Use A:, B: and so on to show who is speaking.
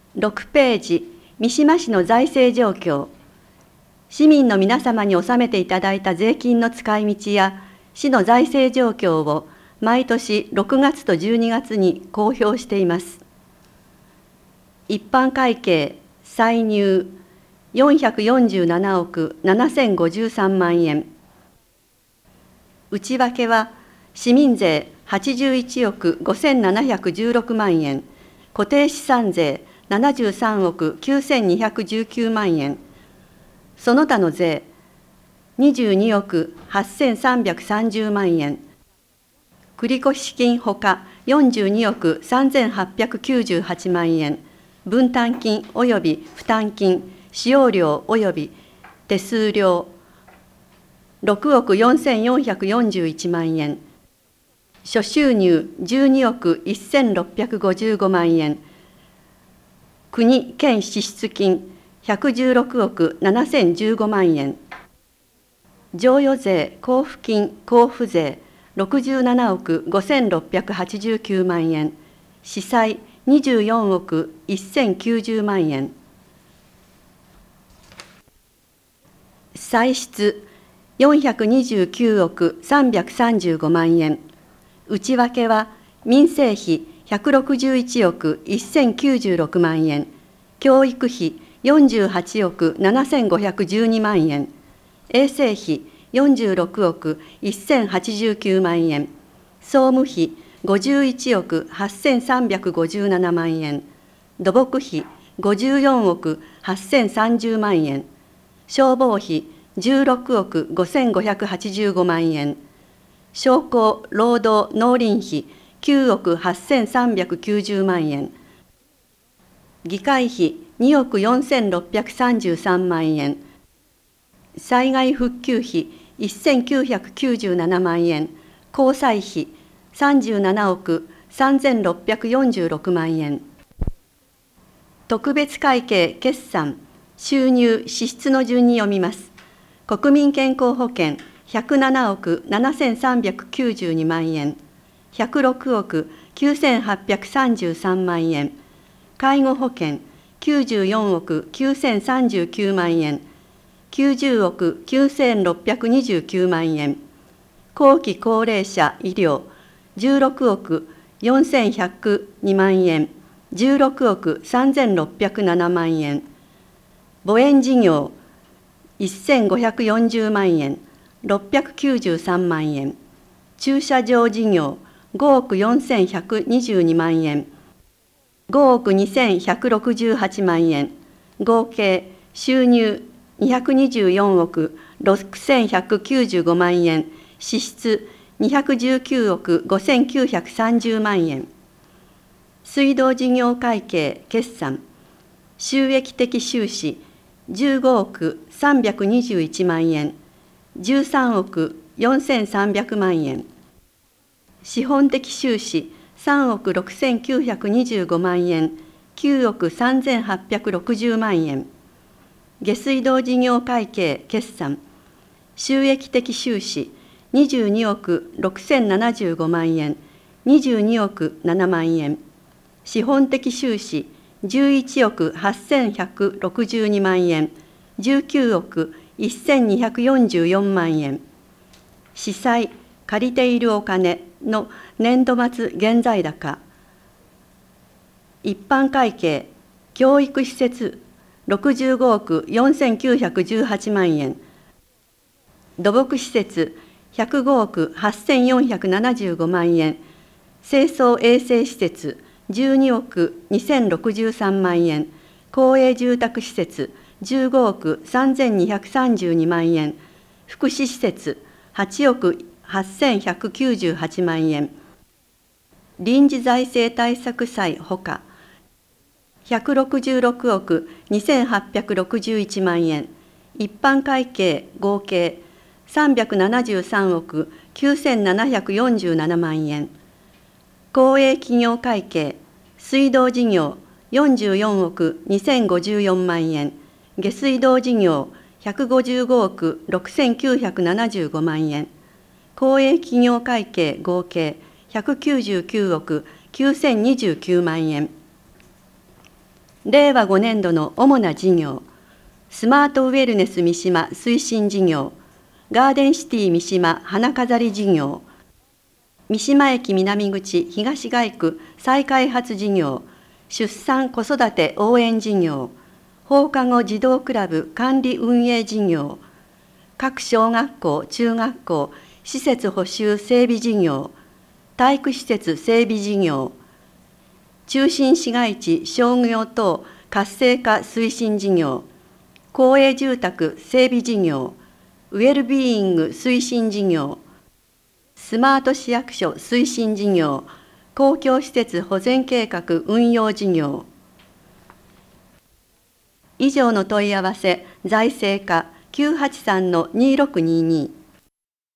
A: 6ページ、三島市の財政状況。市民の皆様に納めていただいた税金の使い道や市の財政状況を毎年6月と12月に公表しています。一般会計歳入447億7053万円。内訳は市民税81億5716万円、固定資産税73億9219万円、その他の税22億8330万円、繰越金ほか42億3898万円、分担金及び負担金、使用料及び手数料6億4441万円、諸収入12億1655万円、国県支出金116億7015万円、譲与税交付金交付税67億5689万円、司債24億1090万円。歳出429億335万円。内訳は民生費161億1096万円、教育費48億7512万円、衛生費46億1089万円、総務費51億8357万円、土木費54億8030万円、消防費16億5585万円、商工労働農林費9億8390万円、議会費2億4633万円、災害復旧費1997万円、交際費37億3646万円。特別会計決算、収入支出の順に読みます。国民健康保険107億7392万円、106億9833万円、介護保険94億9039万円、90億9629万円、後期高齢者医療16億4102万円、16億3607万円、母園事業1540万円、693万円、駐車場事業5億4122万円、5億2168万円、合計収入224億6195万円、支出219億5930万円。水道事業会計決算、収益的収支15億321万円、13億4300万円。資本的収支3億6925万円、9億3860万円。下水道事業会計決算、収益的収支22億6075万円、22億7万円。資本的収支11億8162万円、19億1244万円。司債、借りているお金の年度末現在高。一般会計、教育施設65億4918万円。土木施設105億8475万円。清掃衛生施設12億2063万円、公営住宅施設15億3232万円、福祉施設8億8198万円、臨時財政対策債ほか166億2861万円、一般会計合計373億9747万円、公営企業会計、水道事業44億2054万円、下水道事業155億6975万円、公営企業会計合計199億9029万円。 令和5年度の主な事業、スマートウェルネス三島推進事業、ガーデンシティ三島花飾り事業、三島駅南口東街区再開発事業、出産子育て応援事業、放課後児童クラブ管理運営事業、各小学校・中学校施設補修整備事業、体育施設整備事業、中心市街地商業等活性化推進事業、公営住宅整備事業、ウェルビーイング推進事業、スマート市役所推進事業、公共施設保全計画運用事業。以上の問い合わせ、財政課983-2622